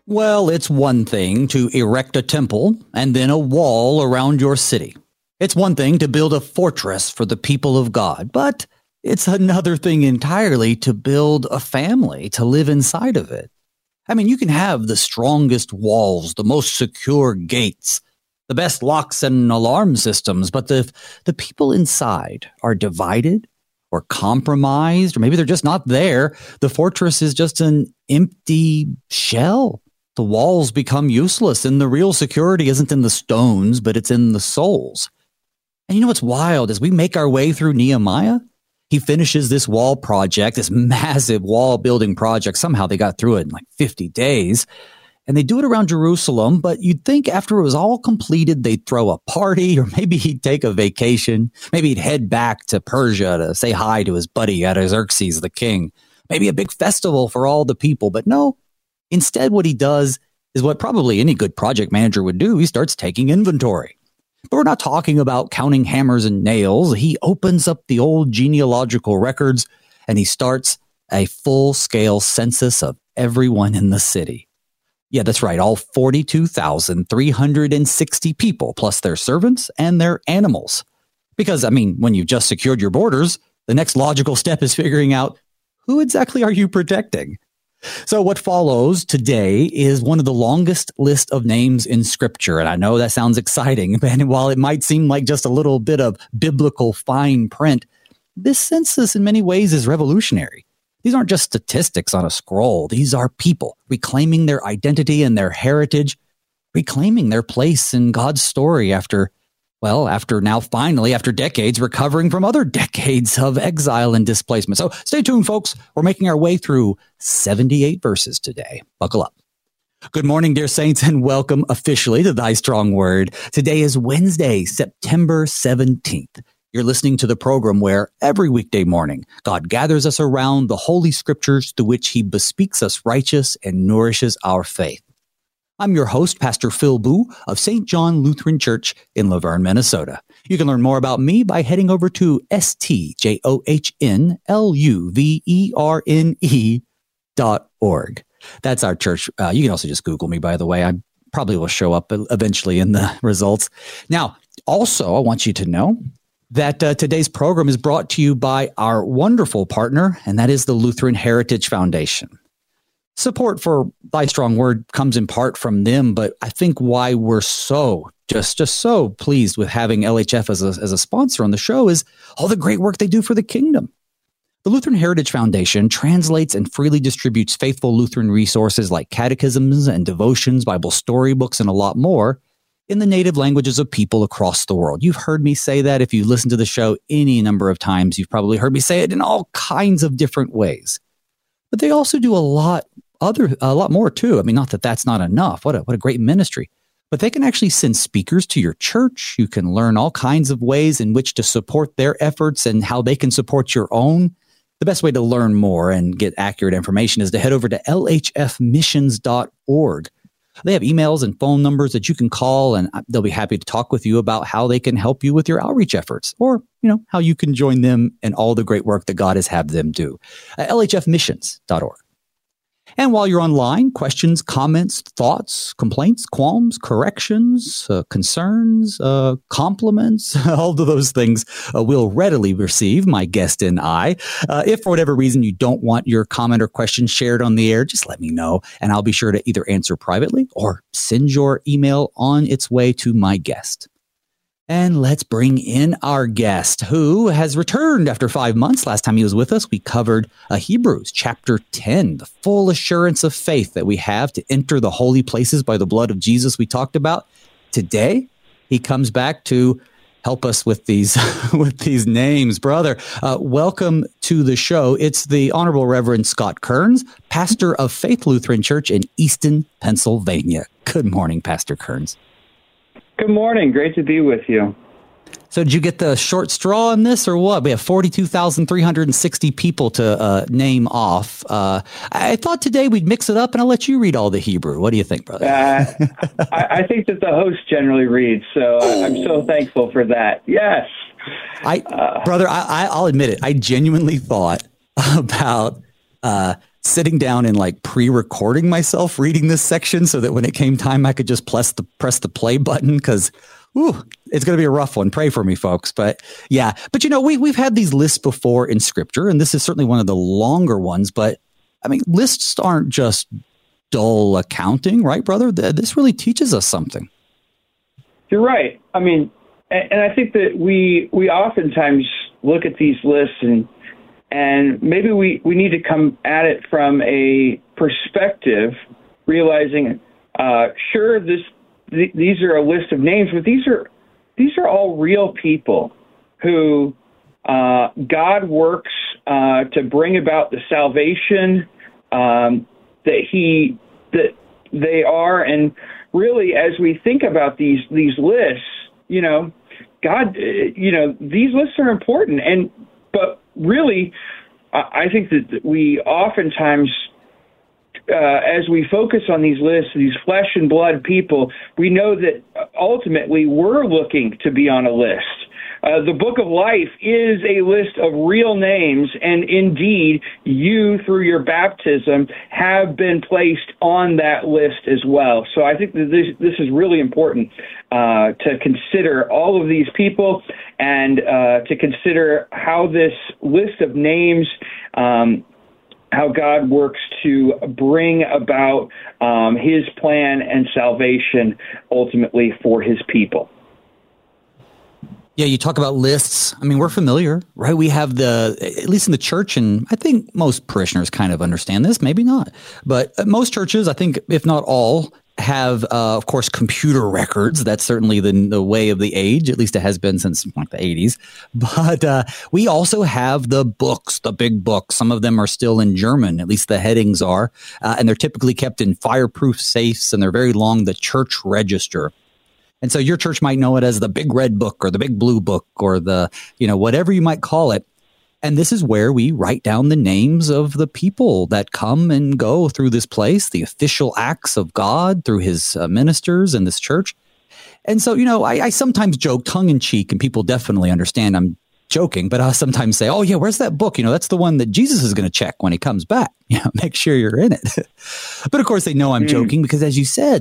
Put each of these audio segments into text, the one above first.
Well, it's one thing to erect a temple and then a wall around your city. It's one thing to build a fortress for the people of God, but it's another thing entirely to build a family to live inside of it. I mean, you can have the strongest walls, the most secure gates, the best locks and alarm systems, but if the people inside are divided or compromised, or maybe they're just not there, the fortress is just an empty shell. The walls become useless, and the real security isn't in the stones, but it's in the souls. And you know what's wild? As we make our way through Nehemiah, he finishes this wall project, this massive wall building project. Somehow they got through it in like 50 days. And they do it around Jerusalem, but you'd think after it was all completed, they'd throw a party, or maybe he'd take a vacation. Maybe he'd head back to Persia to say hi to his buddy Artaxerxes, the king. Maybe a big festival for all the people. But no, instead what he does is what probably any good project manager would do. He starts taking inventory. But we're not talking about counting hammers and nails. He opens up the old genealogical records and he starts a full-scale census of everyone in the city. Yeah, that's right. All 42,360 people, plus their servants and their animals. Because, I mean, when you've just secured your borders, the next logical step is figuring out who exactly are you protecting? So what follows today is one of the longest list of names in Scripture. And I know that sounds exciting, and while it might seem like just a little bit of biblical fine print, this census in many ways is revolutionary. These aren't just statistics on a scroll. These are people reclaiming their identity and their heritage, reclaiming their place in God's story after decades, recovering from other decades of exile and displacement. So stay tuned, folks. We're making our way through 78 verses today. Buckle up. Good morning, dear saints, and welcome officially to Thy Strong Word. Today is Wednesday, September 17th. You're listening to the program where every weekday morning, God gathers us around the Holy Scriptures through which He bespeaks us righteous and nourishes our faith. I'm your host, Pastor Phil Boo of St. John Lutheran Church in Laverne, Minnesota. You can learn more about me by heading over to stjohnluverne.org. That's our church. You can also just Google me, by the way. I probably will show up eventually in the results. Now, also, I want you to know that today's program is brought to you by our wonderful partner, and that is the Lutheran Heritage Foundation. Support for Thy Strong Word comes in part from them, but I think why we're so just so pleased with having LHF as a sponsor on the show is all the great work they do for the kingdom. The Lutheran Heritage Foundation translates and freely distributes faithful Lutheran resources like catechisms and devotions, Bible storybooks, and a lot more in the native languages of people across the world. You've heard me say that. If you listen to the show any number of times, you've probably heard me say it in all kinds of different ways. But they also do a lot more too. I mean, not that that's not enough. What a great ministry. But they can actually send speakers to your church. You can learn all kinds of ways in which to support their efforts and how they can support your own. The best way to learn more and get accurate information is to head over to lhfmissions.org. They have emails and phone numbers that you can call, and they'll be happy to talk with you about how they can help you with your outreach efforts, or, how you can join them in all the great work that God has had them do. lhfmissions.org. And while you're online, questions, comments, thoughts, complaints, qualms, corrections, concerns, compliments, all of those things we'll readily receive, my guest and I. If for whatever reason you don't want your comment or question shared on the air, just let me know, and I'll be sure to either answer privately or send your email on its way to my guest. And let's bring in our guest, who has returned after 5 months. Last time he was with us, we covered Hebrews chapter 10, the full assurance of faith that we have to enter the holy places by the blood of Jesus we talked about. Today, he comes back to help us with these with these names. Brother, welcome to the show. It's the Honorable Reverend Scott Kearns, pastor of Faith Lutheran Church in Easton, Pennsylvania. Good morning, Pastor Kearns. Good morning. Great to be with you. So did you get the short straw on this or what? We have 42,360 people to name off. I thought today we'd mix it up and I'll let you read all the Hebrew. What do you think, brother? I think that the host generally reads, so I'm so thankful for that. Yes. Brother, I'll admit it. I genuinely thought about sitting down and like pre-recording myself reading this section so that when it came time, I could just press the play button because, it's going to be a rough one. Pray for me, folks. But yeah, but we've had these lists before in Scripture, and this is certainly one of the longer ones. But I mean, lists aren't just dull accounting, right, brother? This really teaches us something. You're right. I mean, and I think that we oftentimes look at these lists and maybe we need to come at it from a perspective, realizing, sure, these are a list of names, but these are all real people who God works to bring about the salvation that they are. And really, as we think about these lists, God, these lists are important. But really, I think that we oftentimes, as we focus on these lists, these flesh and blood people, we know that ultimately we're looking to be on a list. The Book of Life is a list of real names, and indeed, you, through your baptism, have been placed on that list as well. So I think that this is really important to consider all of these people and to consider how this list of names, how God works to bring about his plan and salvation ultimately for his people. Yeah, you talk about lists. I mean, we're familiar, right? We have at least in the church, and I think most parishioners kind of understand this, maybe not. But most churches, I think, if not all, have, of course, computer records. That's certainly the way of the age. At least it has been since like the 80s. But we also have the books, the big books. Some of them are still in German, at least the headings are. And they're typically kept in fireproof safes, and they're very long, the church register. And so your church might know it as the big red book or the big blue book or the, whatever you might call it. And this is where we write down the names of the people that come and go through this place, the official acts of God through his ministers in this church. And so, I sometimes joke tongue in cheek, and people definitely understand I'm joking, but I'll sometimes say, oh, yeah, where's that book? That's the one that Jesus is going to check when he comes back. Make sure you're in it. But of course, they know I'm joking because, as you said,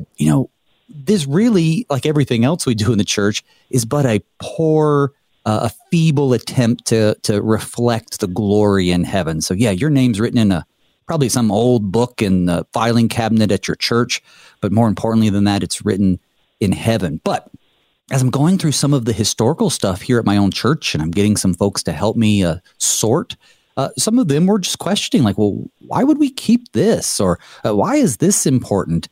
this really, like everything else we do in the church, is but a poor, a feeble attempt to reflect the glory in heaven. So yeah, your name's written in probably some old book in the filing cabinet at your church, but more importantly than that, it's written in heaven. But as I'm going through some of the historical stuff here at my own church, and I'm getting some folks to help me sort, some of them were just questioning, like, well, why would we keep this? Or why is this important?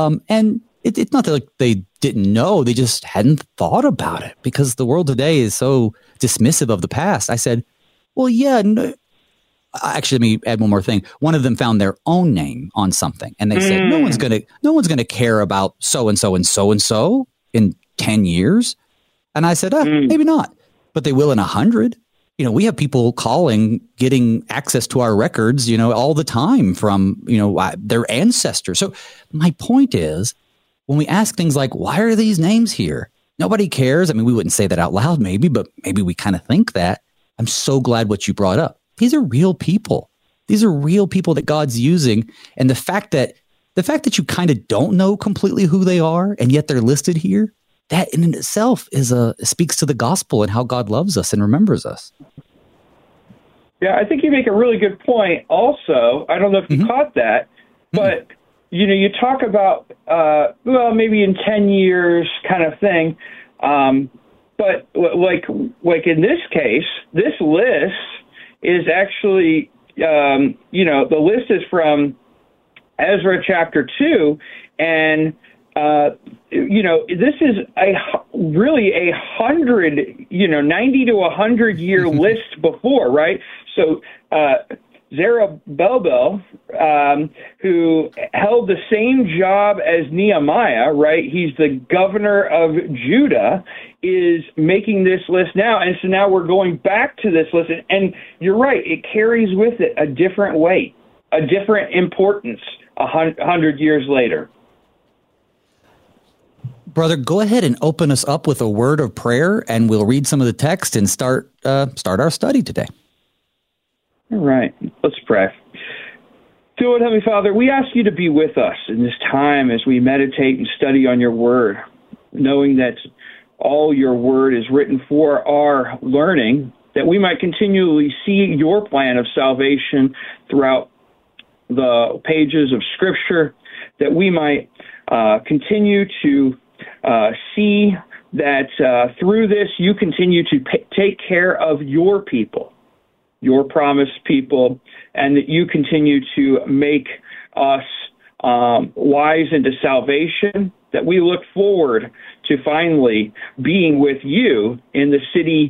And it's not that like they didn't know, they just hadn't thought about it because the world today is so dismissive of the past. I said, well, yeah, no. Actually, let me add one more thing. One of them found their own name on something, and they said, no one's gonna care about so-and-so and so-and-so in 10 years. And I said, maybe not, but they will in 100. We have people calling, getting access to our records, all the time from, their ancestors. So my point is, when we ask things like, why are these names here? Nobody cares. I mean, we wouldn't say that out loud maybe, but maybe we kind of think that. I'm so glad what you brought up. These are real people. These are real people that God's using. And the fact that you kind of don't know completely who they are, and yet they're listed here, that in itself speaks to the gospel and how God loves us and remembers us. Yeah, I think you make a really good point. Also, I don't know if you caught that, but you talk about, maybe in 10 years kind of thing. But like in this case, this list is actually, the list is from Ezra chapter 2. And, this is really 90 to 100 year list before, right? So, Zerubbabel, who held the same job as Nehemiah, right? He's the governor of Judah, is making this list now. And so now we're going back to this list. And you're right, it carries with it a different weight, a different importance 100 years later. Brother, go ahead and open us up with a word of prayer, and we'll read some of the text and start our study today. All right, let's pray. Dear Lord, Heavenly Father, we ask you to be with us in this time as we meditate and study on your word, knowing that all your word is written for our learning, that we might continually see your plan of salvation throughout the pages of Scripture, that we might continue to see that through this you continue to take care of your people, your promised people, and that you continue to make us wise into salvation, that we look forward to finally being with you in the city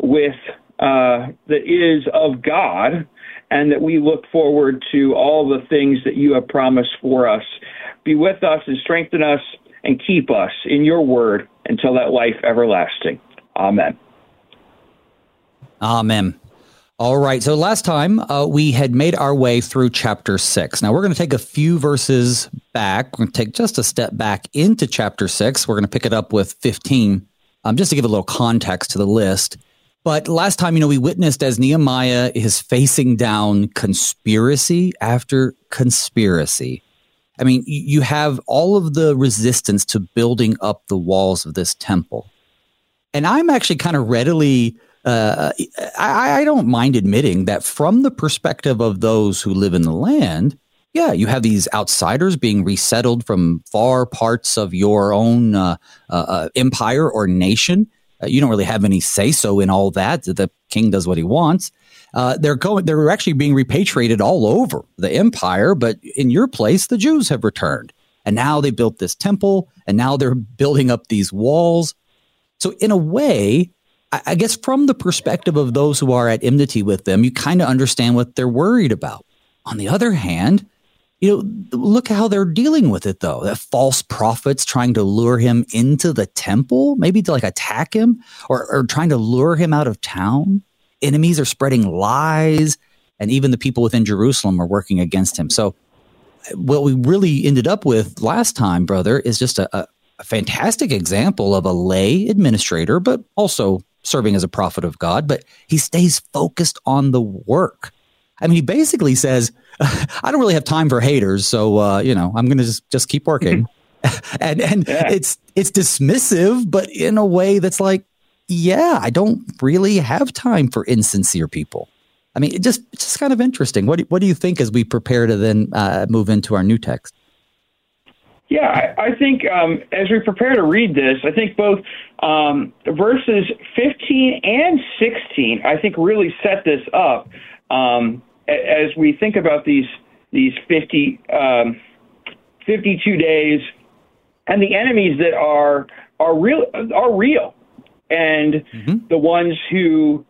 that is of God, and that we look forward to all the things that you have promised for us. Be with us and strengthen us and keep us in your word until that life everlasting. Amen. Amen. All right. So last time we had made our way through chapter 6. Now we're going to take a few verses back. We're going to take just a step back into chapter 6. We're going to pick it up with 15, just to give a little context to the list. But last time, we witnessed as Nehemiah is facing down conspiracy after conspiracy. I mean, you have all of the resistance to building up the walls of this temple. And I'm actually kind of readily, I don't mind admitting that from the perspective of those who live in the land, yeah, you have these outsiders being resettled from far parts of your own empire or nation. You don't really have any say-so in all that. The king does what he wants. They're actually being repatriated all over the empire, but in your place, the Jews have returned. And now they built this temple, and now they're building up these walls. So in a way, I guess from the perspective of those who are at enmity with them, you kind of understand what they're worried about. On the other hand, look how they're dealing with it, though. The false prophets trying to lure him into the temple, maybe to attack him or trying to lure him out of town. Enemies are spreading lies, and even the people within Jerusalem are working against him. So what we really ended up with last time, brother, is just a fantastic example of a lay administrator, but also serving as a prophet of God. But he stays focused on the work. I mean, he basically says, I don't really have time for haters, so I'm going to just keep working. and yeah. It's dismissive, but in a way that's like, yeah, I don't really have time for insincere people. I mean, it's just kind of interesting. What do you think as we prepare to then move into our new text? Yeah, I think as we prepare to read this, I think both verses 15 and 16, I think really set this up. As we think about these 52 days and the enemies that are real, and the ones who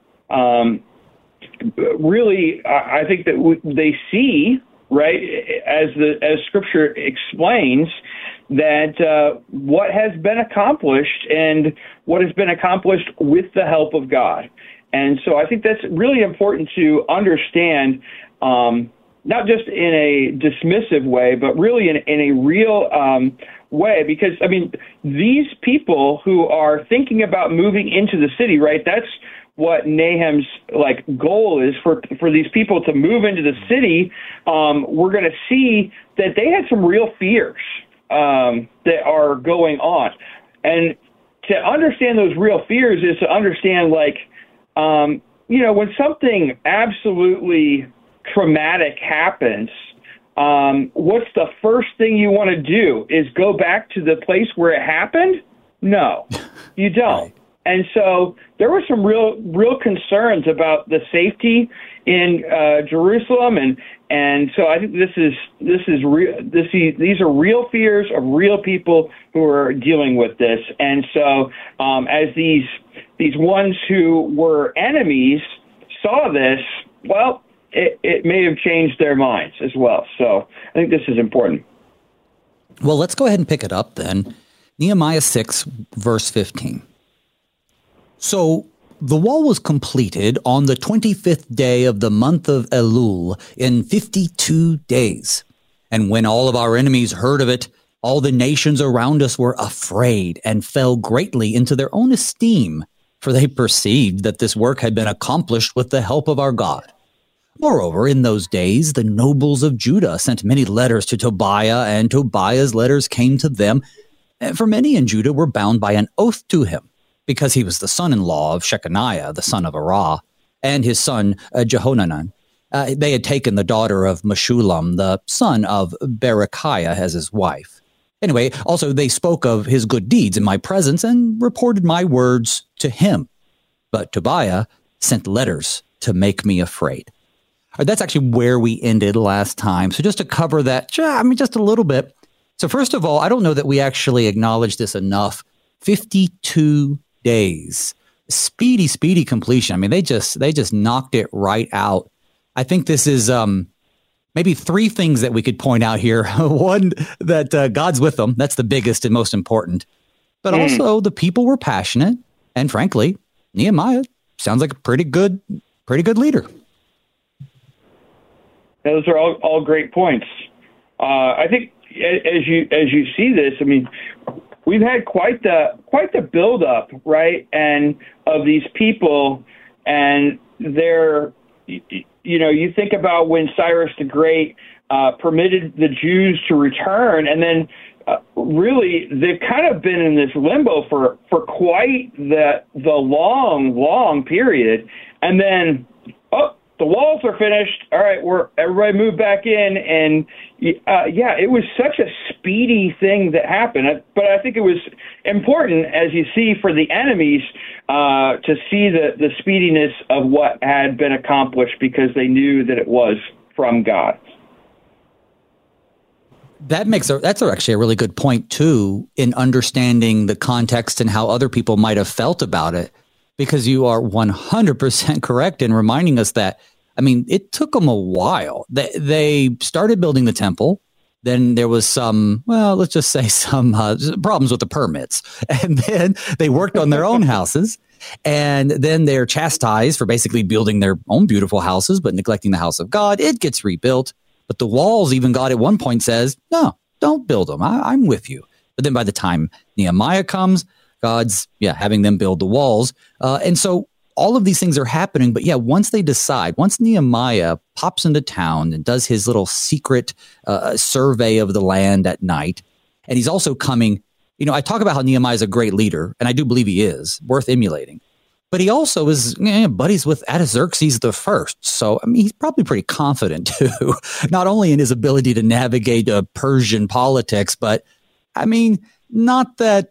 really I think that they see, right, as Scripture explains, that what has been accomplished and what has been accomplished with the help of God. And so I think that's really important to understand, not just in a dismissive way, but really in a real way. Because, I mean, these people who are thinking about moving into the city, right, that's what Nahum's goal is for these people to move into the city. We're going to see that they had some real fears that are going on. And to understand those real fears is to understand, when something absolutely traumatic happens, what's the first thing you want to do? Is go back to the place where it happened? No, you don't. Right. And so there were some real concerns about the safety in Jerusalem, and so I think this is real. These are real fears of real people who are dealing with this, and so as these ones who were enemies saw this, well, it may have changed their minds as well. So I think this is important. Well, let's go ahead and pick it up then. Nehemiah 6, verse 15. So the wall was completed on the 25th day of the month of Elul in 52 days. And when all of our enemies heard of it, all the nations around us were afraid and fell greatly into their own esteem, for they perceived that this work had been accomplished with the help of our God. Moreover, in those days, the nobles of Judah sent many letters to Tobiah, and Tobiah's letters came to them. For many in Judah were bound by an oath to him, because he was the son-in-law of Shechaniah, the son of Arah, and his son Jehohanan. They had taken the daughter of Meshullam, the son of Berechiah, as his wife. Anyway, also they spoke of his good deeds in my presence and reported my words to him. But Tobiah sent letters to make me afraid. That's actually where we ended last time. So just to cover that, just a little bit. So first of all, I don't know that we actually acknowledge this enough. 52 days. Speedy completion. I mean, they just knocked it right out. I think this is maybe three things that we could point out here. One, that God's with them. That's the biggest and most important. But also the people were passionate. And frankly, Nehemiah sounds like a pretty good leader. Those are all great points. I think as you see this, I mean, we've had quite the buildup, right? And of these people, and they're, you think about when Cyrus the Great permitted the Jews to return, and then really they've kind of been in this limbo for quite the long period, and then the walls are finished. All right, everybody moved back in, and it was such a speedy thing that happened. But I think it was important, as you see, for the enemies to see the speediness of what had been accomplished, because they knew that it was from God. That's actually a really good point too, in understanding the context and how other people might have felt about it. Because you are 100% correct in reminding us that, I mean, it took them a while. They started building the temple. Then there was some problems with the permits. And then they worked on their own houses. And then they're chastised for basically building their own beautiful houses, but neglecting the house of God. It gets rebuilt. But the walls, even God at one point says, no, don't build them. I'm with you. But then by the time Nehemiah comes, God's having them build the walls. And so all of these things are happening. But once Nehemiah pops into town and does his little secret survey of the land at night, and he's also coming, I talk about how Nehemiah is a great leader, and I do believe he is, worth emulating. But he also is buddies with Artaxerxes the First. So, I mean, he's probably pretty confident too, not only in his ability to navigate Persian politics, but I mean, not that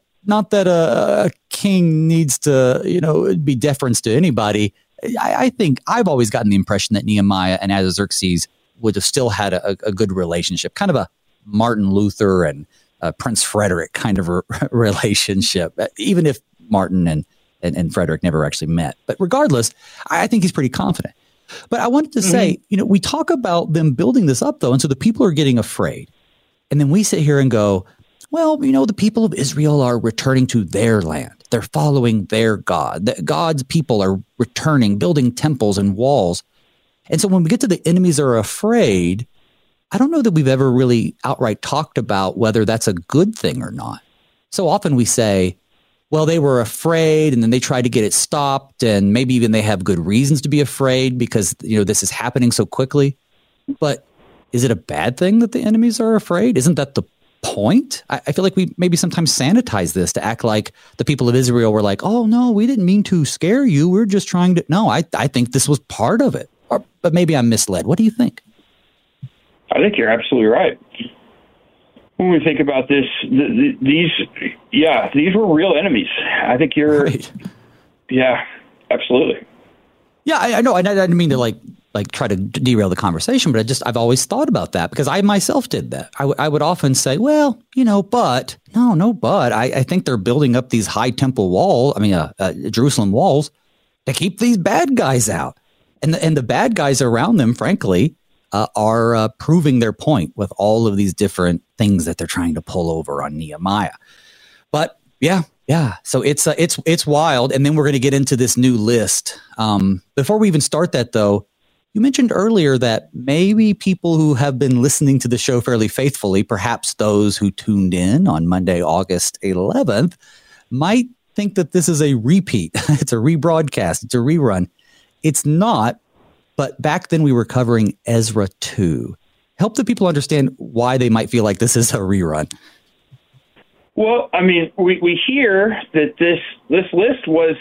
a king needs to, be deference to anybody. I think I've always gotten the impression that Nehemiah and Artaxerxes would have still had a good relationship, kind of a Martin Luther and Prince Frederick kind of a relationship, even if Martin and Frederick never actually met. But regardless, I think he's pretty confident. But I wanted to say, we talk about them building this up, though, and so the people are getting afraid. And then we sit here and go, well, the people of Israel are returning to their land. They're following their God. God's people are returning, building temples and walls. And so when we get to the enemies are afraid, I don't know that we've ever really outright talked about whether that's a good thing or not. So often we say, well, they were afraid and then they tried to get it stopped, and maybe even they have good reasons to be afraid because, this is happening so quickly. But is it a bad thing that the enemies are afraid? Isn't that the point? I feel like we maybe sometimes sanitize this to act like the people of Israel were like, oh, no, we didn't mean to scare you. We're just trying to. No, I think this was part of it. But maybe I'm misled. What do you think? I think you're absolutely right. When we think about this, these were real enemies. I think you're right. Yeah, absolutely. Yeah, I know. I didn't mean to like try to derail the conversation, but I've always thought about that because I myself did that. I would often say, well, but no, but I think they're building up these high temple walls. Jerusalem walls to keep these bad guys out, and the bad guys around them, frankly, are proving their point with all of these different things that they're trying to pull over on Nehemiah. But yeah. So it's wild, and then we're going to get into this new list. Before we even start that, though. You mentioned earlier that maybe people who have been listening to the show fairly faithfully, perhaps those who tuned in on Monday, August 11th, might think that this is a repeat. It's a rebroadcast. It's a rerun. It's not. But back then we were covering Ezra 2. Help the people understand why they might feel like this is a rerun. Well, I mean, we hear that this list was,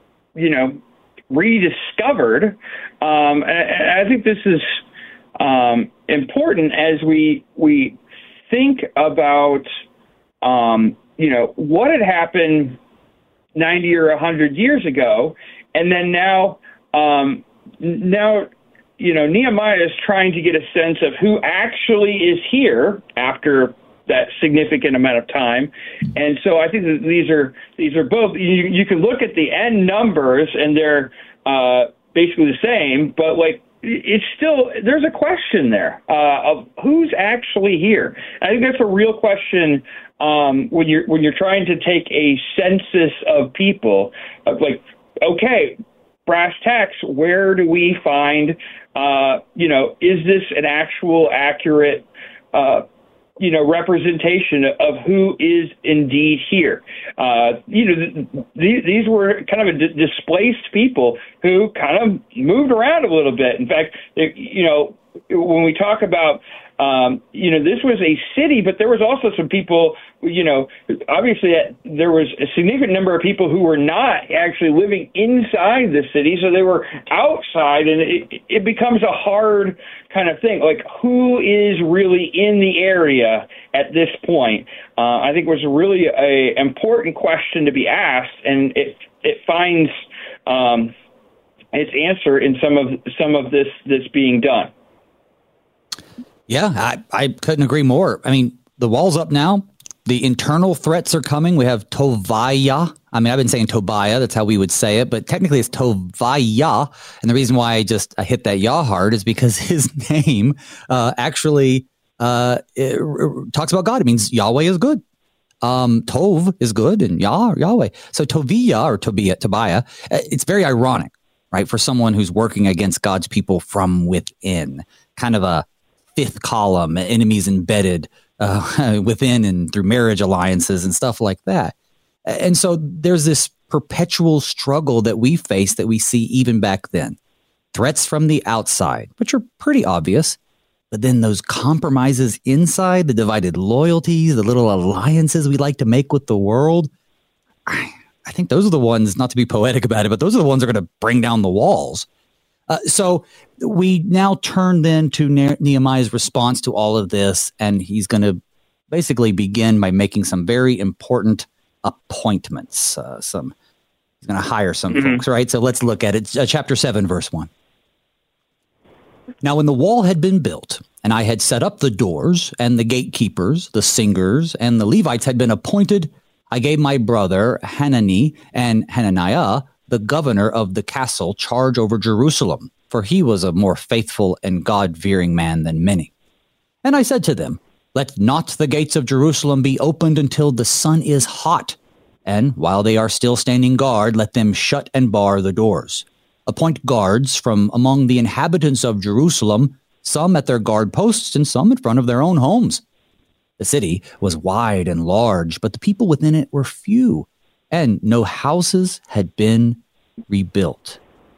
rediscovered. And I think this is important as we think about, what had happened 90 or 100 years ago. And then now, Nehemiah is trying to get a sense of who actually is here after that significant amount of time. And so I think that these are both, you can look at the end numbers and they're basically the same, but it's still, there's a question there of who's actually here. I think that's a real question when you're trying to take a census of people, okay, brass tacks, where do we find, is this an actual accurate, representation of who is indeed here? These were kind of displaced people who kind of moved around a little bit. In fact, when we talk about, this was a city, but there was also some people, obviously there was a significant number of people who were not actually living inside the city, so they were outside, and it becomes a hard kind of thing, who is really in the area at this point. I think was really a important question to be asked, and it finds its answer in some of this being done. Yeah, I couldn't agree more. I mean, the wall's up now. The internal threats are coming. We have Toviah. I mean, I've been saying Tobiah. That's how we would say it. But technically it's Toviah. And the reason why I hit that Yah hard is because his name actually it talks about God. It means Yahweh is good. Tov is good and Yahweh. So Toviah or Tobiah, it's very ironic, right? For someone who's working against God's people from within, kind of a fifth column, enemies embedded within and through marriage alliances and stuff like that. And so there's this perpetual struggle that we face that we see even back then. Threats from the outside, which are pretty obvious, but then those compromises inside, the divided loyalties, the little alliances we like to make with the world. I think those are the ones, not to be poetic about it, but those are the ones that are going to bring down the walls. So we now turn then to Nehemiah's response to all of this, and he's going to basically begin by making some very important appointments. He's going to hire some folks, right? So let's look at it. Chapter 7, verse 1. Now, when the wall had been built, and I had set up the doors, and the gatekeepers, the singers, and the Levites had been appointed, I gave my brother Hanani and Hananiah, the governor of the castle, charge over Jerusalem, for he was a more faithful and God-fearing man than many. And I said to them, let not the gates of Jerusalem be opened until the sun is hot, and while they are still standing guard, let them shut and bar the doors. Appoint guards from among the inhabitants of Jerusalem, some at their guard posts and some in front of their own homes. The city was wide and large, but the people within it were few, and no houses had been rebuilt.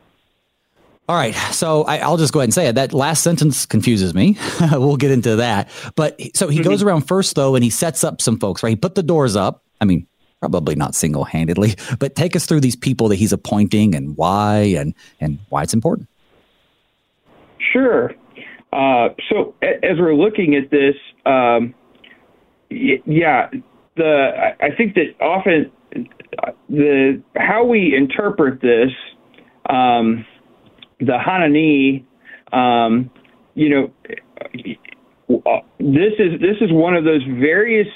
All right, so I'll just go ahead and say it. That last sentence confuses me. We'll get into that. But so he goes around first, though, and he sets up some folks, right? He put the doors up. I mean, probably not single-handedly, but take us through these people that he's appointing and why and why it's important. Sure. So as we're looking at this, I think that often how we interpret this, the Hanani, this is one of those various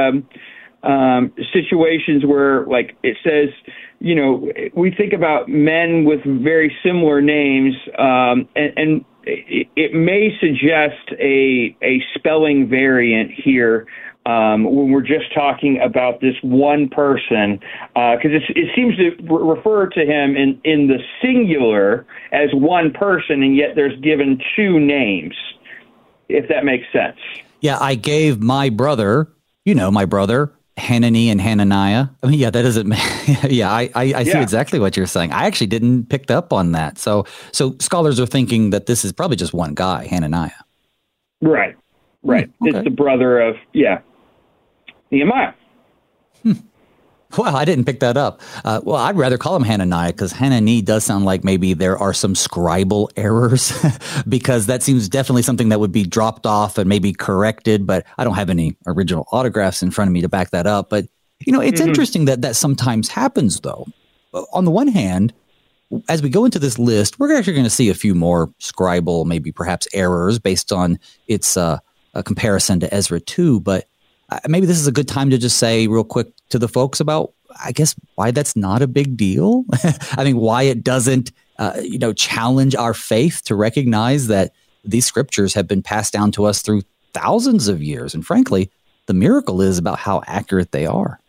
situations where, like it says, we think about men with very similar names, and it may suggest a spelling variant here. When we're just talking about this one person, because it seems to refer to him in the singular as one person, and yet there's given two names, if that makes sense. Yeah, I gave my brother, my brother, Hanani and Hananiah. I mean, yeah, that doesn't. Yeah, I see exactly what you're saying. I actually didn't pick up on that. So scholars are thinking that this is probably just one guy, Hananiah. Right. Okay. It's the brother of Nehemiah. Well, I didn't pick that up. Well, I'd rather call him Hananiah because Hanani does sound like maybe there are some scribal errors because that seems definitely something that would be dropped off and maybe corrected, but I don't have any original autographs in front of me to back that up. But, it's interesting that sometimes happens, though. On the one hand, as we go into this list, we're actually going to see a few more scribal, maybe perhaps errors based on its a comparison to Ezra 2, but maybe this is a good time to just say real quick to the folks about, I guess, why that's not a big deal. I mean, why it doesn't, challenge our faith to recognize that these scriptures have been passed down to us through thousands of years. And frankly, the miracle is about how accurate they are.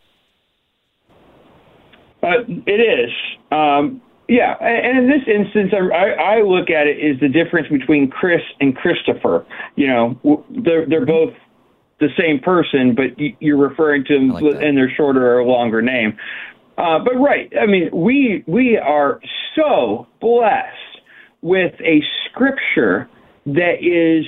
It is. Yeah. And in this instance, I look at it as the difference between Chris and Christopher. They're both the same person, but you're referring to them in their shorter or longer name. But right, I mean, we are so blessed with a scripture that is,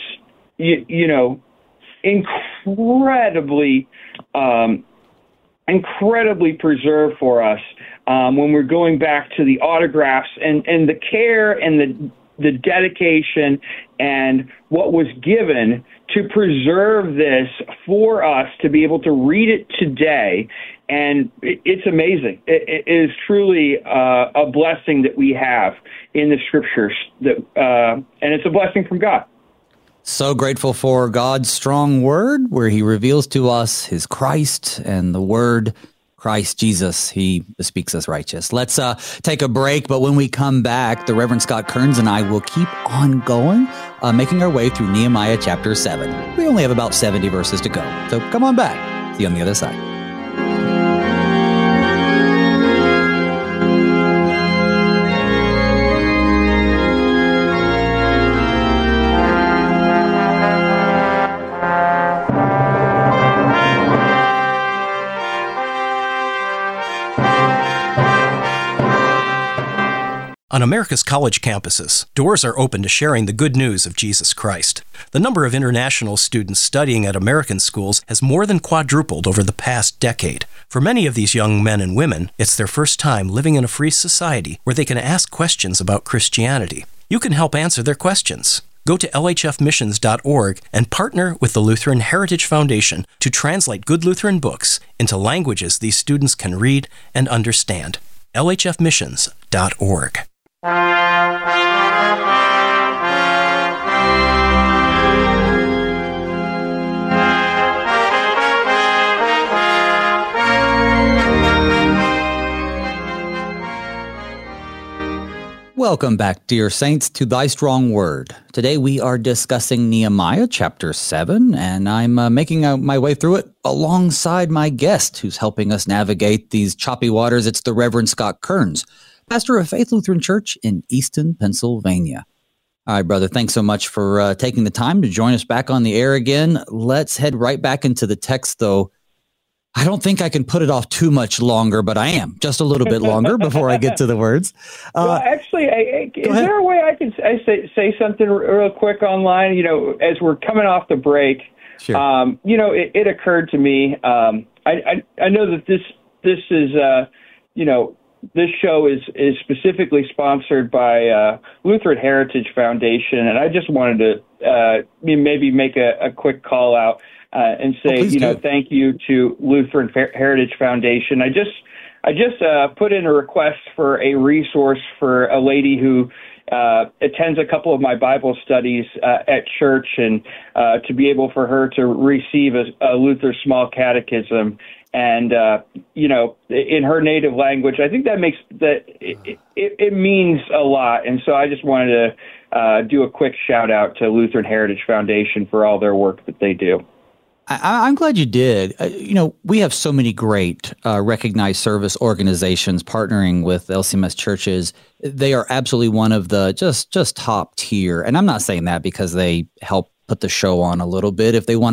incredibly preserved for us when we're going back to the autographs and the care and the dedication and what was given to preserve this for us to be able to read it today. And it's amazing. It is truly a blessing that we have in the scriptures, and it's a blessing from God. So grateful for God's strong word where he reveals to us his Christ and the word Christ Jesus, he bespeaks us righteous. Let's take a break, but when we come back, the Reverend Scott Kearns and I will keep on going, making our way through Nehemiah chapter 7. We only have about 70 verses to go, so come on back. See you on the other side. On America's college campuses, doors are open to sharing the good news of Jesus Christ. The number of international students studying at American schools has more than quadrupled over the past decade. For many of these young men and women, it's their first time living in a free society where they can ask questions about Christianity. You can help answer their questions. Go to lhfmissions.org and partner with the Lutheran Heritage Foundation to translate good Lutheran books into languages these students can read and understand. lhfmissions.org. Welcome back, dear saints, to Thy Strong Word. Today we are discussing Nehemiah chapter 7, and I'm making my way through it alongside my guest who's helping us navigate these choppy waters. It's the Reverend Scott Kearns, pastor of Faith Lutheran Church in Easton, Pennsylvania. All right, brother, thanks so much for taking the time to join us back on the air again. Let's head right back into the text, though. I don't think I can put it off too much longer, but I am just a little bit longer before I get to the words. Well, actually, is there a way I can say something real quick online? As we're coming off the break, Sure. It occurred to me. I know that this is, this show is specifically sponsored by Lutheran Heritage Foundation, and I just wanted to maybe make a quick call out. And say, thank you to Lutheran Heritage Foundation. I just put in a request for a resource for a lady who attends a couple of my Bible studies at church, and to be able for her to receive a Luther Small Catechism, and in her native language. I think that makes it means a lot, and so I just wanted to do a quick shout out to Lutheran Heritage Foundation for all their work that they do. I'm glad you did. We have so many great recognized service organizations partnering with LCMS churches. They are absolutely one of the just top tier. And I'm not saying that because they help put the show on a little bit. If they wanted to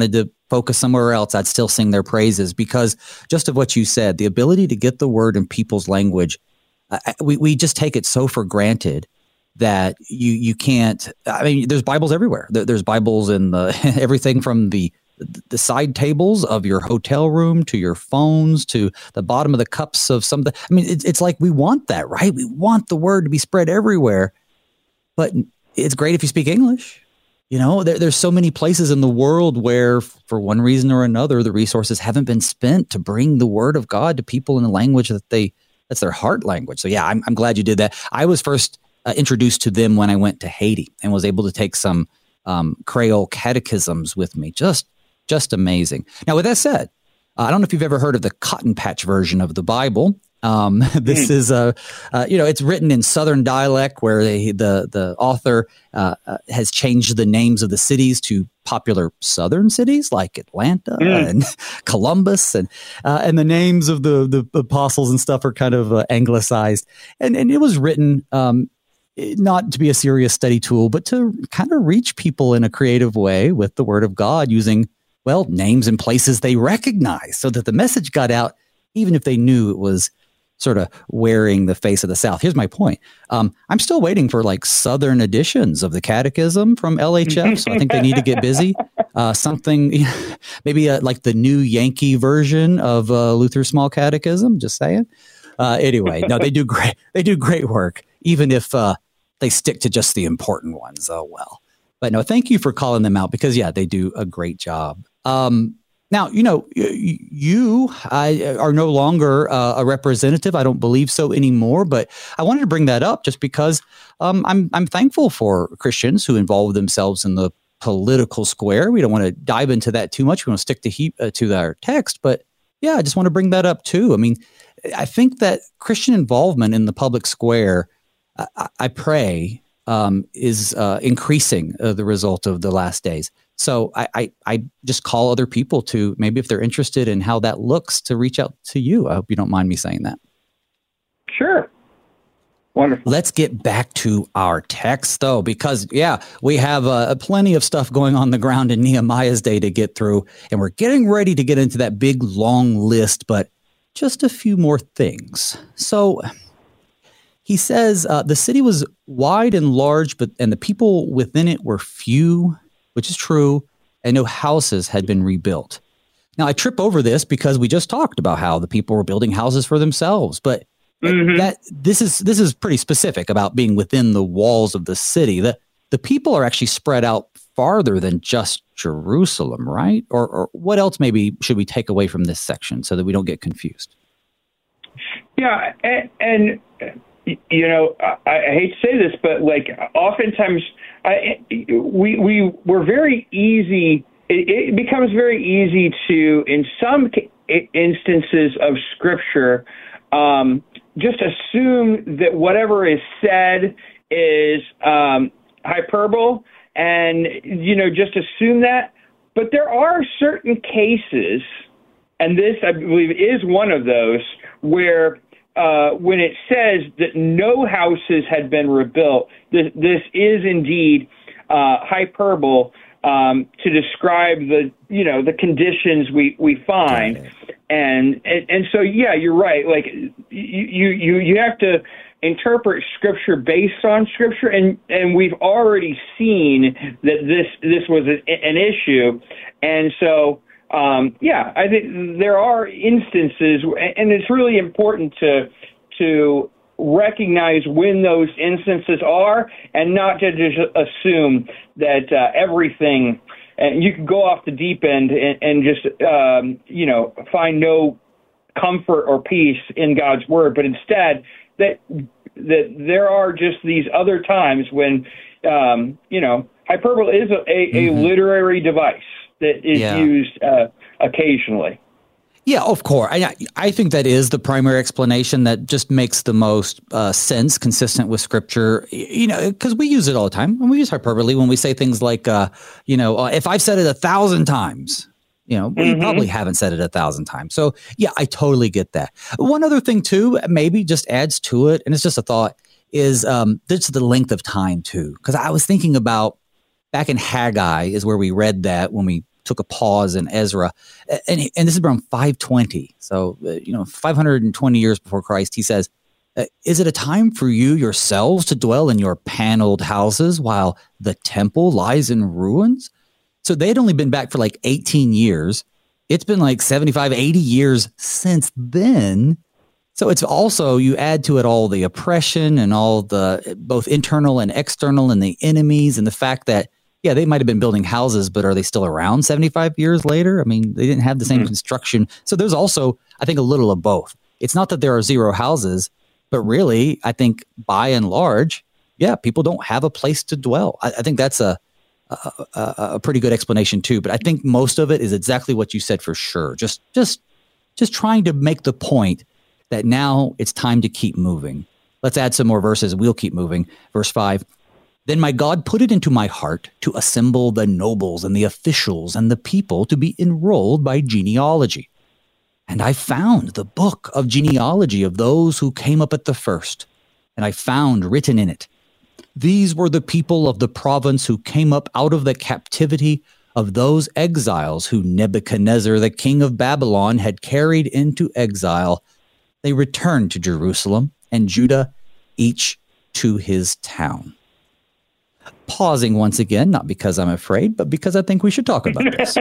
focus somewhere else, I'd still sing their praises, because just of what you said, the ability to get the word in people's language, we just take it so for granted that you can't. I mean, there's Bibles everywhere. There's Bibles in everything from the side tables of your hotel room to your phones to the bottom of the cups of something. I mean, it's like we want that, right? We want the word to be spread everywhere, but it's great if you speak English. There's so many places in the world where, for one reason or another, the resources haven't been spent to bring the word of God to people in a language that's their heart language. So yeah, I'm glad you did that. I was first introduced to them when I went to Haiti and was able to take some Creole catechisms with me. Just amazing. Now, with that said, I don't know if you've ever heard of the Cotton Patch version of the Bible. This is it's written in Southern dialect, where the author has changed the names of the cities to popular Southern cities like Atlanta and Columbus, and the names of the apostles and stuff are kind of anglicized. And it was written not to be a serious study tool, but to kind of reach people in a creative way with the Word of God, using names and places they recognize, so that the message got out, even if they knew it was sort of wearing the face of the South. Here's my point. I'm still waiting for Southern editions of the Catechism from LHF, so I think they need to get busy. Something, maybe like the new Yankee version of Luther's Small Catechism. Just saying. Anyway, no, they do great. They do great work, even if they stick to just the important ones. Oh well. But no, thank you for calling them out, because they do a great job. Now, you are no longer a representative. I don't believe so anymore, but I wanted to bring that up just because I'm thankful for Christians who involve themselves in the political square. We don't want to dive into that too much. We want to stick to our text, but I just want to bring that up too. I mean, I think that Christian involvement in the public square, I pray, is increasing the result of the last days. So I just call other people to, maybe if they're interested in how that looks, to reach out to you. I hope you don't mind me saying that. Sure. Wonderful. Let's get back to our text, though, because, we have plenty of stuff going on the ground in Nehemiah's day to get through, and we're getting ready to get into that big, long list, but just a few more things. So he says the city was wide and large, and the people within it were few, which is true, and no houses had been rebuilt. Now, I trip over this because we just talked about how the people were building houses for themselves, but this is pretty specific about being within the walls of the city. The people are actually spread out farther than just Jerusalem, right? Or what else maybe should we take away from this section so that we don't get confused? Yeah, and I hate to say this, but oftentimes we're very easy. It becomes very easy to, in some instances of Scripture, just assume that whatever is said is hyperbole, and just assume that. But there are certain cases, and this, I believe, is one of those, where when it says that no houses had been rebuilt, this is indeed hyperbole to describe the conditions we find, and so you're right. You have to interpret Scripture based on Scripture, and we've already seen that this was an issue, and so. I think there are instances, and it's really important to recognize when those instances are, and not to just assume that everything, and you can go off the deep end and just find no comfort or peace in God's word, but instead that there are just these other times when hyperbole is a literary device that is used occasionally. Yeah, of course. I think that is the primary explanation that just makes the most sense, consistent with Scripture, because we use it all the time. And we use hyperbole when we say things like, if I've said it 1,000 times, we probably haven't said it 1,000 times. So, I totally get that. One other thing, too, maybe just adds to it, and it's just a thought, is just the length of time, too. Because I was thinking about back in Haggai is where we read that when we took a pause in Ezra. And this is around 520. So, 520 years before Christ, he says, is it a time for you yourselves to dwell in your paneled houses while the temple lies in ruins? So they had only been back for like 18 years. It's been like 75, 80 years since then. So it's also, you add to it all the oppression and all the both internal and external and the enemies and the fact that, yeah, they might have been building houses, but are they still around 75 years later? I mean, they didn't have the same construction. So there's also, I think, a little of both. It's not that there are zero houses, but really, I think by and large, yeah, people don't have a place to dwell. I think that's a pretty good explanation too. But I think most of it is exactly what you said for sure. Just trying to make the point that now it's time to keep moving. Let's add some more verses. We'll keep moving. Verse 5. Then my God put it into my heart to assemble the nobles and the officials and the people to be enrolled by genealogy. And I found the book of genealogy of those who came up at the first. And I found written in it, these were the people of the province who came up out of the captivity of those exiles who Nebuchadnezzar, the king of Babylon, had carried into exile. They returned to Jerusalem and Judah, each to his town. Pausing once again, not because I'm afraid, but because I think we should talk about this.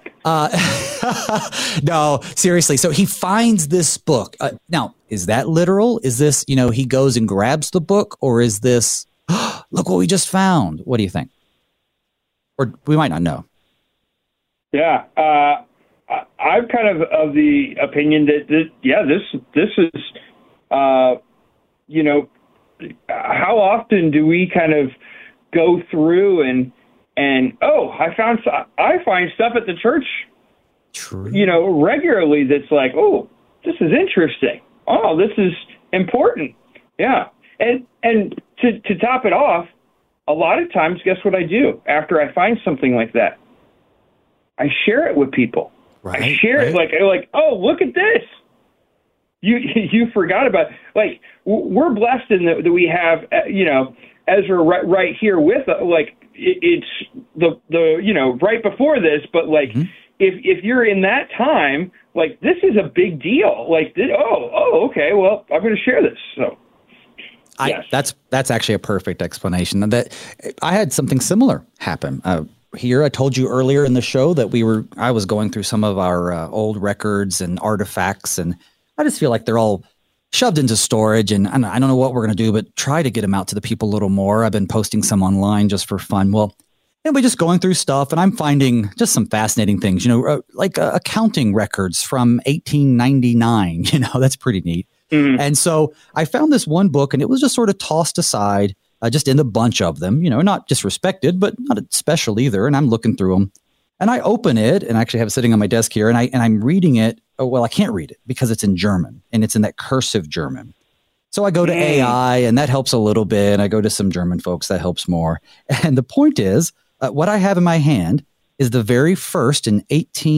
No, seriously. So he finds this book. Now, is that literal? Is this, he goes and grabs the book, or is this, look what we just found? What do you think? Or we might not know. Yeah. I'm kind of the opinion that, this is, how often do we kind of go through and I find stuff at the church, true, regularly that's like, oh, this is interesting. Oh, this is important. Yeah. And to top it off, a lot of times, guess what I do after I find something like that? I share it with people. Right, I share it like, oh, look at this. You forgot about, like, we're blessed in that we have, Ezra right here with, it's the right before this, but like, if you're in that time, like, this is a big deal. Like, okay, well, I'm going to share this. So, yes. That's actually a perfect explanation. That I had something similar happen. Here, I told you earlier in the show that I was going through some of our old records and artifacts, and I just feel like they're all shoved into storage, and I don't know what we're going to do, but try to get them out to the people a little more. I've been posting some online just for fun. Well, we're just going through stuff, and I'm finding just some fascinating things, like accounting records from 1899. That's pretty neat. Mm-hmm. And so I found this one book, and it was just sort of tossed aside, just in the bunch of them, not disrespected, but not special either. And I'm looking through them, and I open it, and I actually have it sitting on my desk here, and I'm reading it. Oh, well, I can't read it because it's in German, and it's in that cursive German. So I go to AI, and that helps a little bit. I go to some German folks, that helps more. And the point is, what I have in my hand is the very first, in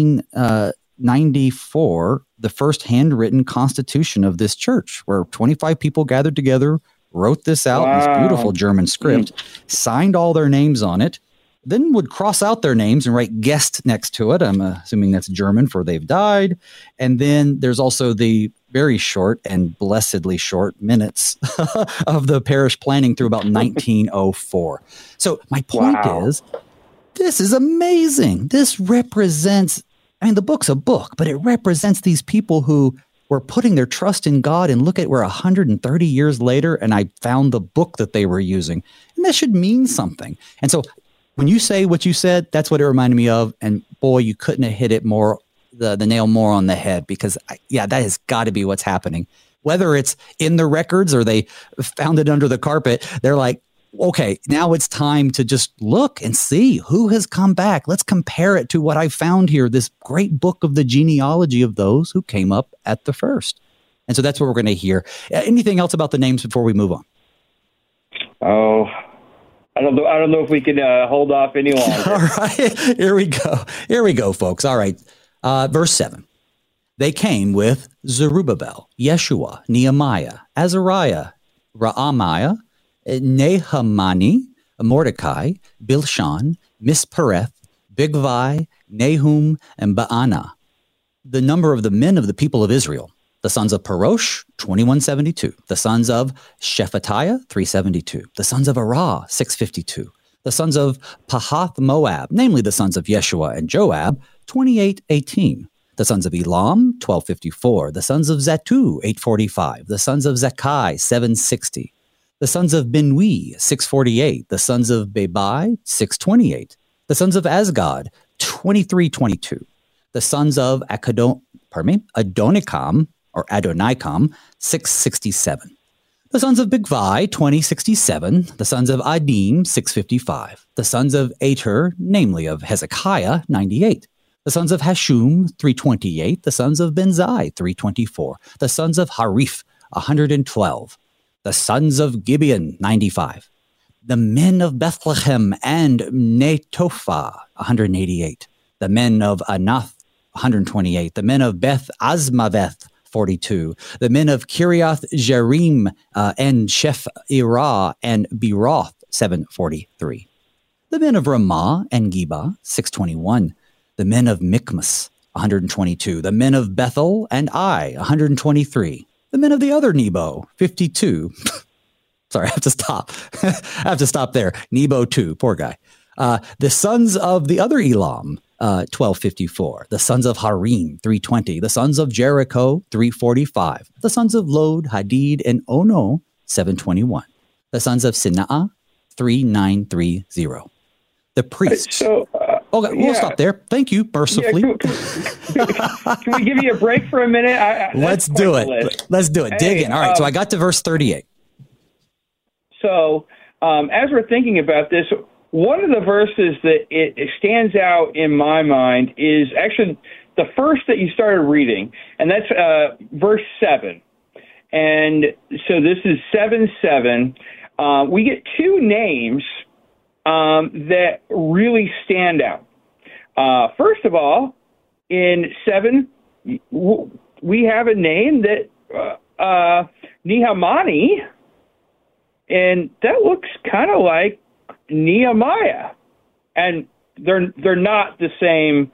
1894, the first handwritten constitution of this church, where 25 people gathered together, wrote this out in this beautiful German script, signed all their names on it, then would cross out their names and write guest next to it. I'm assuming that's German for they've died. And then there's also the very short and blessedly short minutes of the parish planning through about 1904. So my point is, this is amazing. This represents, the book's a book, but it represents these people who were putting their trust in God, and look at where 130 years later, and I found the book that they were using. And that should mean something. And so when you say what you said, that's what it reminded me of. And boy, you couldn't have hit it more, the nail more on the head, because that has got to be what's happening. Whether it's in the records or they found it under the carpet, they're like, okay, now it's time to just look and see who has come back. Let's compare it to what I found here, this great book of the genealogy of those who came up at the first. And so that's what we're going to hear. Anything else about the names before we move on? Oh, I don't know if we can hold off any longer. All right, here we go, folks. All right, verse 7. They came with Zerubbabel, Yeshua, Nehemiah, Azariah, Raamiah, Nehemani, Mordecai, Bilshan, Mispereth, Bigvai, Nahum, and Baana. The number of the men of the people of Israel. The sons of Parosh, 2172. The sons of Shephatiah, 372. The sons of Arah, 652. The sons of Pahath Moab, namely the sons of Yeshua and Joab, 2818. The sons of Elam, 1254. The sons of Zatu, 845. The sons of Zakai, 760. The sons of Binui, 648. The sons of Bebai, 628. The sons of Asgad, 2322. The sons of Adonikam, 667. The sons of Bigvai, 2067. The sons of Adim, 655. The sons of Ater, namely of Hezekiah, 98. The sons of Hashum, 328. The sons of Benzai, 324. The sons of Harif, 112. The sons of Gibeon, 95. The men of Bethlehem and Netophah, 188. The men of Anath, 128. The men of Beth Azmaveth, 42. The men of Kiriath Jearim and Shephirah and Beroth, 743. The men of Ramah and Geba, 621. The men of Michmas, 122. The men of Bethel and Ai, 123. The men of the other Nebo, 52. Sorry, I have to stop. I have to stop there. Nebo 2, poor guy. The sons of the other Elam, 1254. The sons of Harim, 320. The sons of Jericho, 345. The sons of Lod, Hadid, and Ono, 721. The sons of Sinaa, 3930. The priests. Okay, we'll stop there. Thank you, mercifully. Can we give you a break for a minute? Let's do it. Let's do it. Dig in. All right, so I got to verse 38. So as we're thinking about this, one of the verses that it stands out in my mind is actually the first that you started reading, and that's verse 7. And so this is 7:7. We get two names that really stand out. First of all, in 7, we have a name that Nehemani, and that looks kind of like Nehemiah, and they're not the same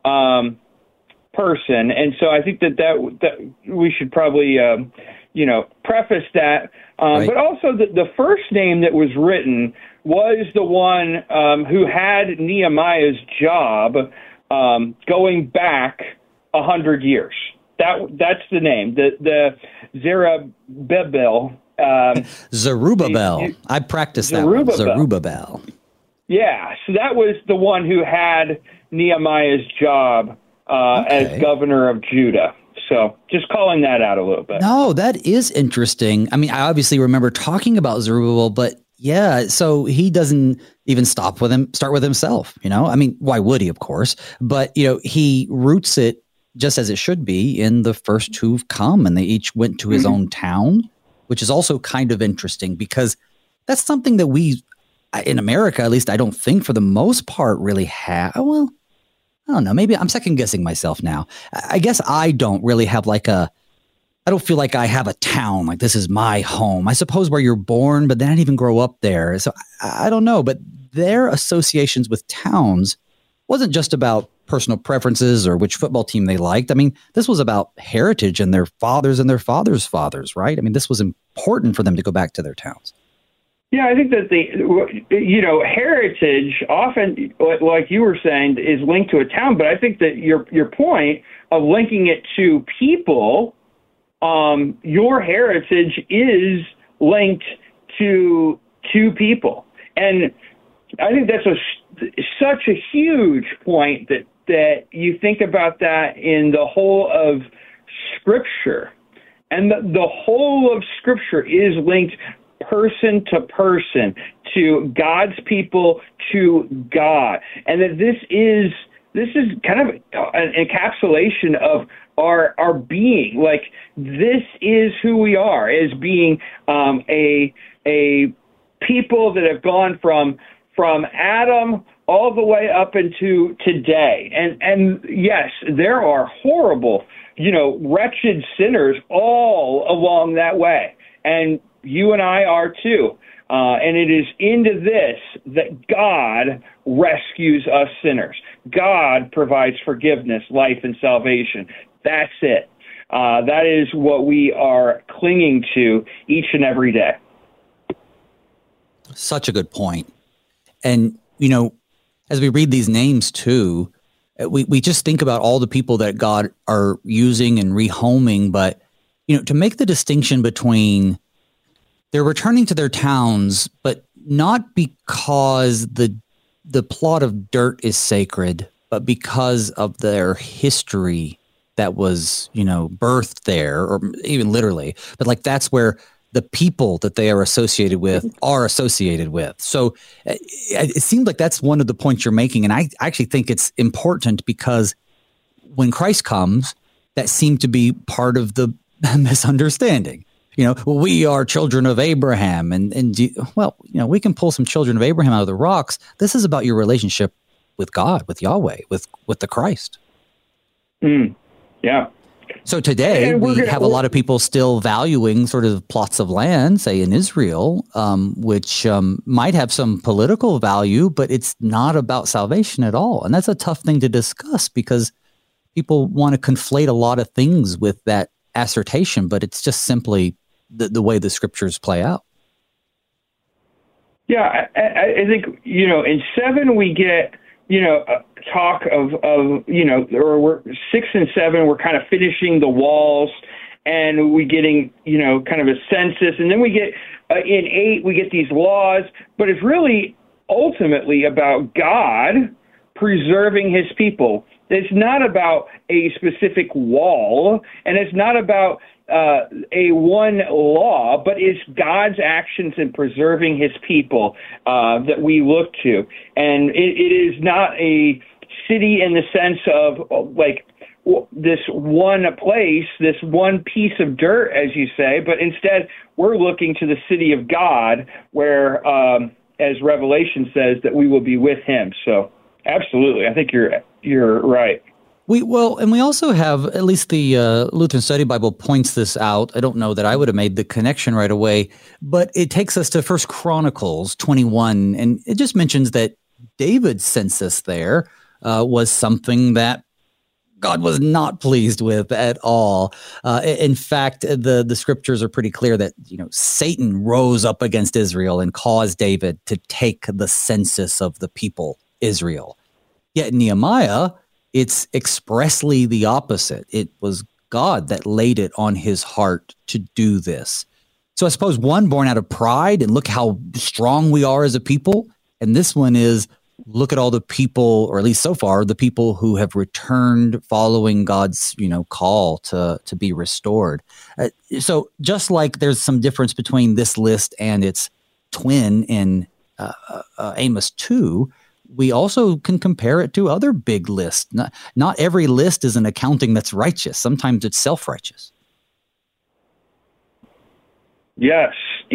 person, and so I think that we should probably preface that. Right. But also the first name that was written was the one who had Nehemiah's job going back 100 years. That's the name. The Zerubbabel. Zerubbabel. I practiced that one. Zerubbabel. Yeah, so that was the one who had Nehemiah's job as governor of Judah. So just calling that out a little bit. No, that is interesting. I mean, I obviously remember talking about Zerubbabel, but yeah, so he doesn't even start with himself, I mean, why would he, of course? But, he roots it just as it should be in the first who've come, and they each went to his own town, which is also kind of interesting because that's something that we, in America, at least I don't think for the most part really have. Well, I don't know. Maybe I'm second guessing myself now. I guess I don't really have I don't feel like I have a town, like this is my home. I suppose where you're born, but then I didn't even grow up there. So I don't know, but their associations with towns wasn't just about personal preferences or which football team they liked. I mean, this was about heritage and their fathers' fathers, right? I mean, this was important for them to go back to their towns. Yeah, I think that heritage often, like you were saying, is linked to a town. But I think that your point of linking it to people, your heritage is linked to people, and I think that's such a huge point that you think about that in the whole of Scripture, and the whole of Scripture is linked person to person, to God's people, to God, and that this is kind of an encapsulation of our being. Like, this is who we are as being a people that have gone from Adam all the way up into today. And yes, there are horrible, wretched sinners all along that way. And you and I are too. And it is into this that God rescues us sinners. God provides forgiveness, life, and salvation. That's it. That is what we are clinging to each and every day. Such a good point. And, you know, as we read these names too, we just think about all the people that God are using and rehoming. But, you know, to make the distinction between they're returning to their towns, but not because the plot of dirt is sacred, but because of their history that was, you know, birthed there, or even literally. But like that's where the people that they are associated with are associated with. So it seems like that's one of the points you're making. And I actually think it's important because when Christ comes, that seemed to be part of the misunderstanding. You know, we are children of Abraham. And well, you know, we can pull some children of Abraham out of the rocks. This is about your relationship with God, with Yahweh, with the Christ. Yeah. So today we have a lot of people still valuing sort of plots of land, say in Israel, which might have some political value, but it's not about salvation at all. And that's a tough thing to discuss because people want to conflate a lot of things with that assertion, but it's just simply the way the scriptures play out. Yeah, I think, you know, in 7 we get, you know, talk of you know, or we're 6 and 7, we're kind of finishing the walls, and we getting, you know, kind of a census, and then we get in 8 we get these laws, but it's really ultimately about God preserving His people. It's not about a specific wall, and it's not about a one law, but it's God's actions in preserving His people that we look to. And it is not a city in the sense of like this one place, this one piece of dirt, as you say, but instead we're looking to the city of God where, as Revelation says, that we will be with Him. So absolutely, I think you're right. We also have, at least the Lutheran Study Bible points this out. I don't know that I would have made the connection right away, but it takes us to 1 Chronicles 21, and it just mentions that David's census there was something that God was not pleased with at all. In fact, the scriptures are pretty clear that, you know, Satan rose up against Israel and caused David to take the census of the people Israel. Yet Nehemiah, it's expressly the opposite. It was God that laid it on his heart to do this. So I suppose one born out of pride and look how strong we are as a people. And this one is look at all the people, or at least so far, the people who have returned following God's, you know, call to be restored. So just like there's some difference between this list and its twin in Amos 2, we also can compare it to other big lists. Not every list is an accounting that's righteous. Sometimes it's self-righteous. Yes.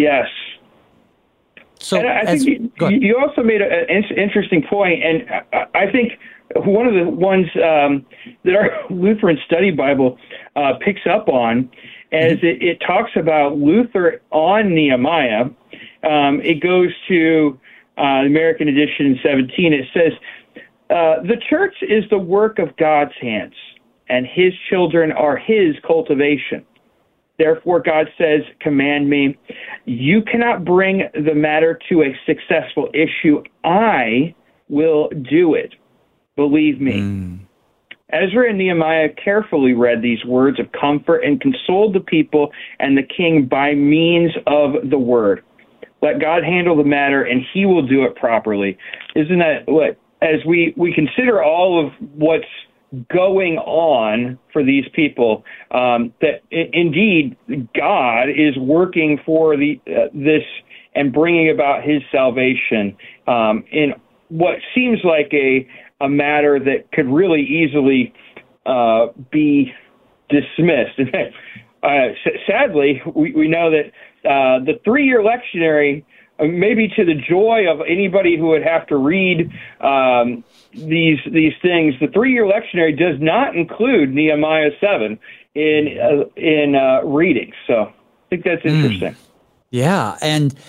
So and I think you also made an interesting point, and I think one of the ones that our Lutheran Study Bible picks up on, as it talks about Luther on Nehemiah. It goes to the American edition 17, it says, the church is the work of God's hands, and His children are His cultivation. Therefore, God says, command me. You cannot bring the matter to a successful issue. I will do it. Believe me. Ezra and Nehemiah carefully read these words of comfort and consoled the people and the king by means of the word. Let God handle the matter, and He will do it properly. Isn't that what, as we consider all of what's going on for these people, that indeed God is working for this and bringing about His salvation in what seems like a matter that could really easily be dismissed. In fact, sadly, we know that the 3-year lectionary, maybe to the joy of anybody who would have to read these things, the 3-year lectionary does not include Nehemiah 7 in reading. So I think that's interesting. Yeah, and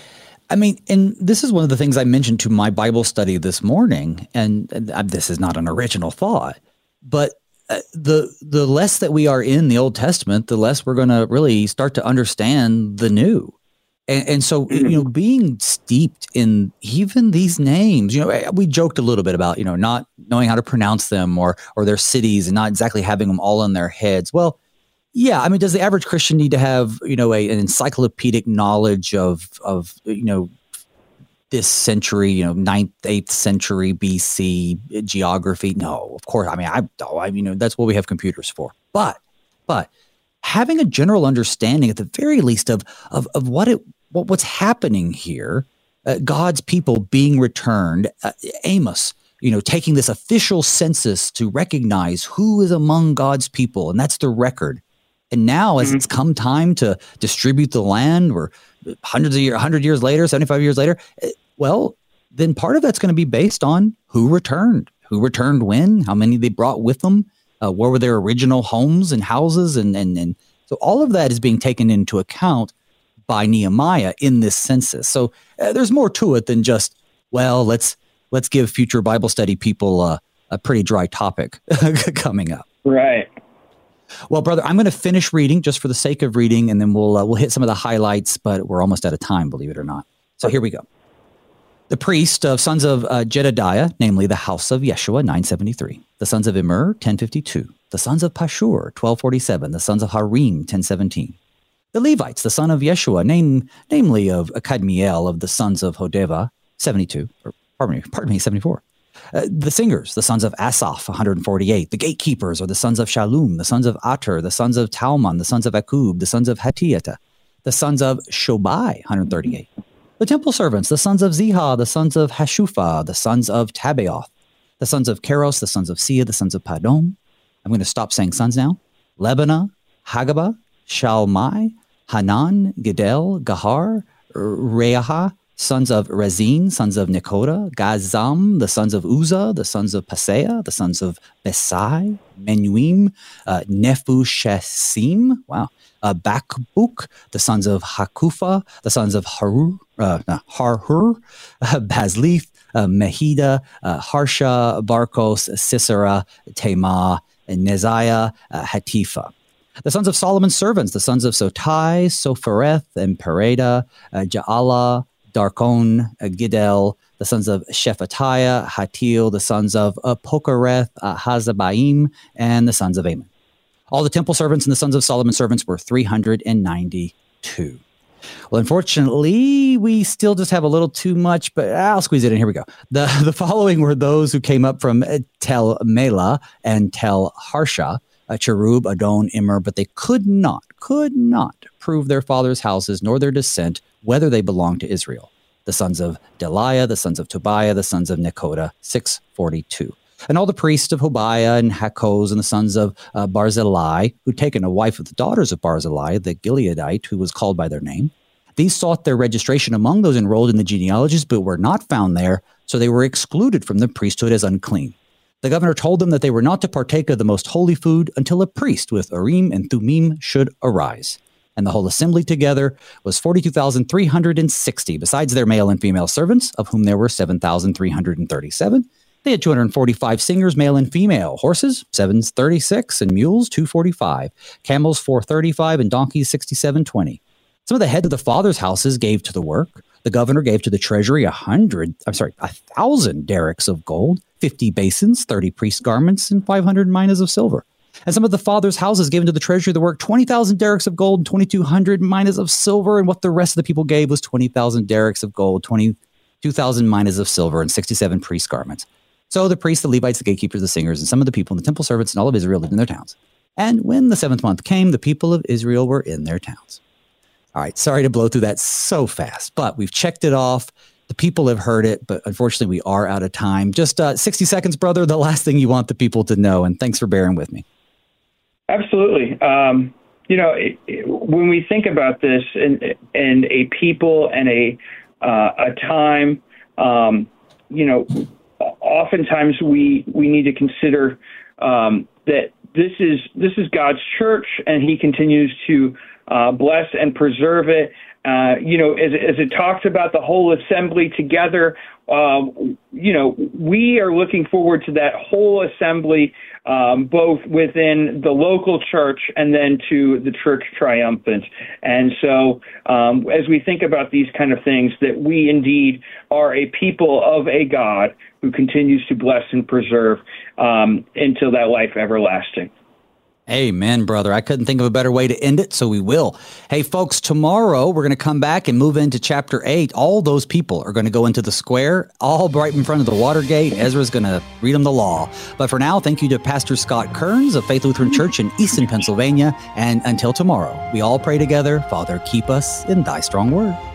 I mean, and this is one of the things I mentioned to my Bible study this morning, and this is not an original thought, but the less that we are in the Old Testament, the less we're going to really start to understand the New. And so, being steeped in even these names, we joked a little bit about, not knowing how to pronounce them or their cities and not exactly having them all in their heads. Well, yeah, I mean, does the average Christian need to have, an encyclopedic knowledge of this century, 9th, 8th century BC geography? No, of course. I mean, that's what we have computers for. But having a general understanding, at the very least, of what's happening here, God's people being returned, Amos, taking this official census to recognize who is among God's people, and that's the record. And now, as it's come time to distribute the land, or 100 years later, 75 years later, well, then part of that's going to be based on who returned when, how many they brought with them, what were their original homes and houses, and so all of that is being taken into account by Nehemiah in this census. So there's more to it than just, well, let's give future Bible study people a pretty dry topic coming up. Right. Well, brother, I'm going to finish reading just for the sake of reading, and then we'll hit some of the highlights, but we're almost out of time, believe it or not. So here we go. The priest of sons of Jedediah, namely the house of Yeshua, 973. The sons of Immer, 1052. The sons of Pashur, 1247. The sons of Harim, 1017. The Levites, the son of Yeshua, namely of Kadmiel of the sons of Hodeva, 72. Pardon me, 74. The singers, the sons of Asaph, 148. The gatekeepers are the sons of Shallum, the sons of Ater, the sons of Talmon, the sons of Akub, the sons of Hatiata, the sons of Shobai, 138. The temple servants, the sons of Ziha, the sons of Hashupha, the sons of Tabaoth, the sons of Keros, the sons of Sia, the sons of Padom. I'm going to stop saying sons now. Lebanah, Hagabah, Shalmai, Hanan, Gidel, Gahar, Reaha, sons of Rezin, sons of Nekoda, Gazam, the sons of Uzzah, the sons of Paseah, the sons of Besai, Menuim, Nephushesim, Bakbuk, the sons of Hakufa, the sons of Harhur, Bazlith, Mehida, Harsha, Barkos, Sisera, Tema, Neziah, Hatifa. The sons of Solomon's servants, the sons of Sotai, Sophereth, and Pereda, Ja'ala, Darkon, Gidel, the sons of Shephatiah, Hatil, the sons of Pokereth, Hazabaim, and the sons of Ammon. All the temple servants and the sons of Solomon's servants were 392. Well, unfortunately, we still just have a little too much, but I'll squeeze it in. Here we go. The following were those who came up from Tel Mela and Tel Harsha, Cherub, Adon, Immer, but they could not prove their fathers' houses nor their descent, whether they belonged to Israel. The sons of Deliah, the sons of Tobiah, the sons of Nekoda, 642. And all the priests of Hobiah and Hakkoz and the sons of Barzillai, who'd taken a wife of the daughters of Barzillai, the Gileadite, who was called by their name. These sought their registration among those enrolled in the genealogies, but were not found there, so they were excluded from the priesthood as unclean. The governor told them that they were not to partake of the most holy food until a priest with Urim and Thummim should arise. And the whole assembly together was 42,360, besides their male and female servants, of whom there were 7,337. They had 245 singers, male and female, horses, 736, and mules, 245, camels, 435, and donkeys, 6720. Some of the heads of the fathers' houses gave to the work. The governor gave to the treasury 1,000 derricks of gold, 50 basins, 30 priest garments, and 500 minas of silver. And some of the fathers' houses gave into the treasury of the work 20,000 derricks of gold and 2,200 minas of silver. And what the rest of the people gave was 20,000 derricks of gold, 22,000 minas of silver, and 67 priest garments. So the priests, the Levites, the gatekeepers, the singers, and some of the people and the temple servants and all of Israel lived in their towns. And when the 7th month came, the people of Israel were in their towns. All right, sorry to blow through that so fast, but we've checked it off. The people have heard it, but unfortunately we are out of time. Just 60 seconds, brother, the last thing you want the people to know, and thanks for bearing with me. Absolutely. When we think about this and a people and a time, oftentimes we need to consider that this is God's church, and He continues to bless and preserve it. As it talks about the whole assembly together, we are looking forward to that whole assembly, both within the local church and then to the church triumphant. And so as we think about these kind of things, that we indeed are a people of a God who continues to bless and preserve until that life everlasting. Amen, brother. I couldn't think of a better way to end it, so we will. Hey, folks, tomorrow we're going to come back and move into chapter 8. All those people are going to go into the square, all right in front of the Watergate. Ezra's going to read them the law. But for now, thank you to Pastor Scott Kearns of Faith Lutheran Church in Easton, Pennsylvania. And until tomorrow, we all pray together, Father, keep us in thy strong word.